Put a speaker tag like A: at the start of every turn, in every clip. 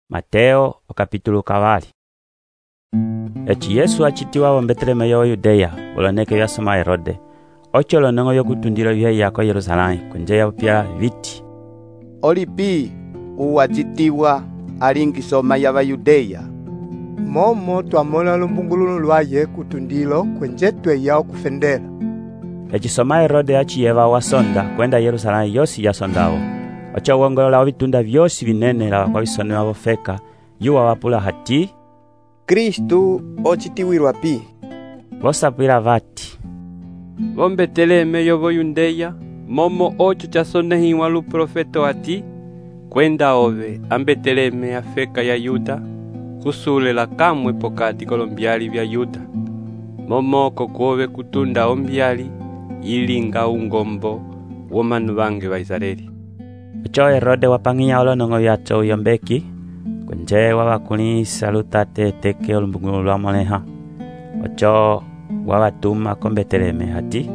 A: Mateo okapitulo kavali. Echi Yesu achitiwa Betlehemu yo Yudea oloneke yasoma Herode. Ocholo nango yokutundira yako Yerusalemu kunjeya pya viti.
B: Olipi uwachitiwa alingisoma ya Yudea.
C: Momo twamona lumbungululu lwaye kutundilo kwenjetwe yao kufendela.
A: Echisoma Herode achiyeva wasonda kwenda Yerusalemu yosi yasondawo. Ocha wongolola wabitunda vyosi binene la kwa bisonera bofeka yuwa wapula hati
B: Kristu ochitiwirwa pi.
A: Bosapwira vati
D: Betlehemu yo Yudea momo ocho chasonehiwa lu profeto ati kwenda ove Betlehemu afeka ya Yuda kusulela kamwe pokati kolombyali vya Yuda momo kokuove kutunda ombyali ilinga ungombo womanu bange ba Israeli.
A: Ocho Herode wapangia olonongo yacho yombeki kunje wabakulisa lutate teke olumbungulu lwa moleha. Ocho wabatuma ko Betlehemu hati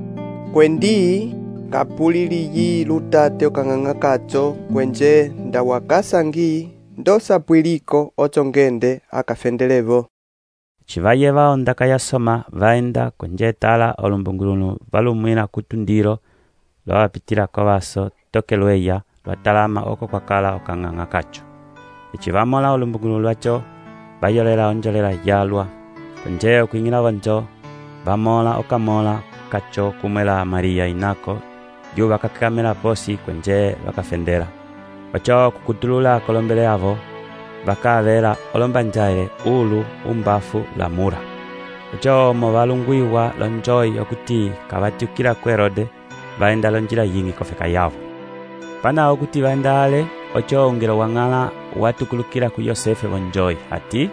B: kwendi kapulili yi lutate okanganga kacho kwenje ndawakasangi ndosa pwiliko ochongende akafendelevo.
A: Chivaye vaondaka yasoma vaenda kunje tala olumbungulu balumwina kutundiro lwapitira kwa baso tokelweya lwatalama oko kwakala okanganga kacho. Ichivamola olumbungulu lwacho bayolela onjolela yalwa kunje okuingira bonjo bamola okamola kacho kumela Maria inako yu bakakamela posi kunje bakafendela. Ocho kukutulula kolombele yavo bakavera olombanjaire ulu umbafu la mura. Ocho mobalungwiwa lonjoi okuti kabatukira ku Herode baenda lonjira yingi kofeka yavo. Pana okuti baendale ocho ongero wangala watukulukira ku Yosefe bonjoi hati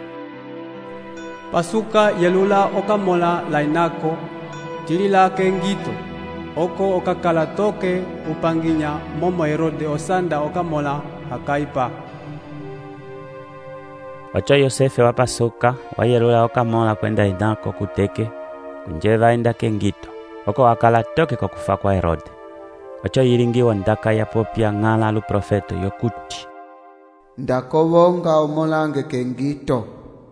E: pasuka yelula okamola lainako tilila kengito oko okakala toke upanginya momo Herode osanda okamola hakaipa.
A: Ocho Yosefe wapasuka wayelula okamola kwenda inako kuteke kunje vaenda kengito oko wakala toke kwa kufa kwa Herode. Ocho yilingiwa ndaka ya popia ngala lu profeto yokuti
F: ndakobonga omolange kengito.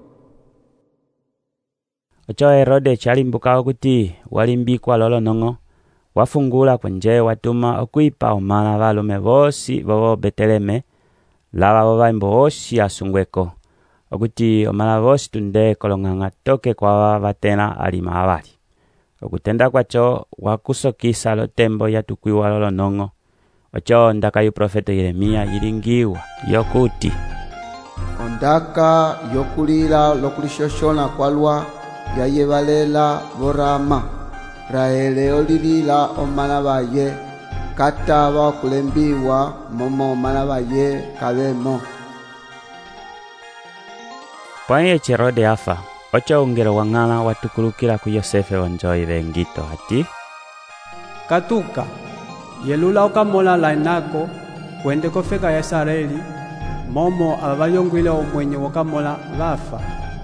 A: Ocho Herode chalimbuka okuti walimbikwa lolonongo wafungula kunje watuma okuipa omala balume bosi bobo Betlehemu laba bobaimbo bosi asungweko okuti omala bosi tunde kolonganga toke kwa batena alima abali. Okutenda kwacho wakusokisa lotembo yatukwiwa lolonongo. Ocho ndaka yu profeto Yeremia yilingiwa yokuti
F: ondaka yokulila lokulishoshona kwalwa yayebalela borama raele olilila omala baye kataba kulembiwa momo omala baye kabemo.
A: Panye Herode afa ocho ungero wangala watukulukira ku Yosefe bonjoi bengito hati
E: katuka yelula okamola lainako kwende kofeka ya Israeli momo abayongwile omwenye wakamola bafa.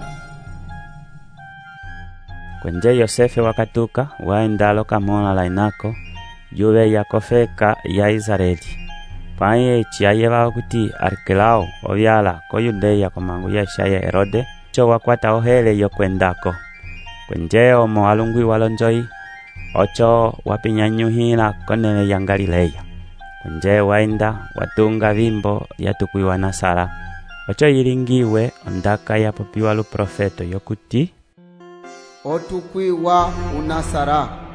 A: Kwenje Yosefe wakatuka waenda lokamola lainako yube ya kofeka ya Israeli. Panye chiayeva okuti Arkelao obyala ko Yudea komangu ya Shaya Herode cho wakwata ohele yokwendako. Kwenje omo alungwi walonjoi ocho wapinyanyuhila konene ya Galilea. Kwenje waenda watunga bimbo yatukwiwa Nasara. Ocho yilingiwe ondaka ya popiwa lu profeto yokuti
F: otukwiwa unasara.